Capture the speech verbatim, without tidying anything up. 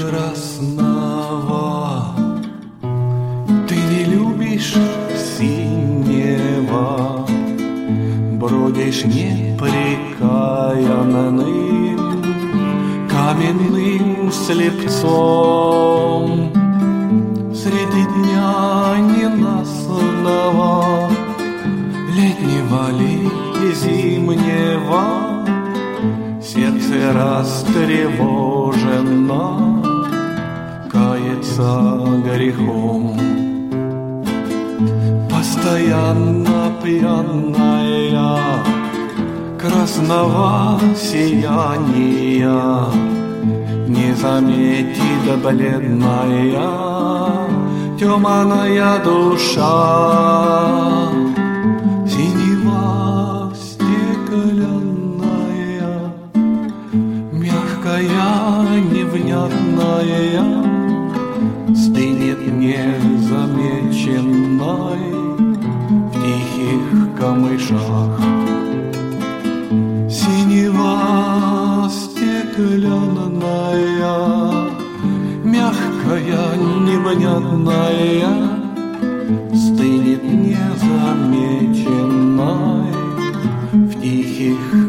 красного, ты не любишь синего, бродишь непрекаянным каменным слепцом среди дня ненастного, летнего ли зимнего. Сердце растревожено, кается грехом. Постоянно пьяная красного сияния не заметит бледная темная душа. Синева стеклянная, мягкая, невнятная, стынет незамеченной в тихих камышах. Синева стеклянная, мягкая, невнятная, стынет незамеченной в тихих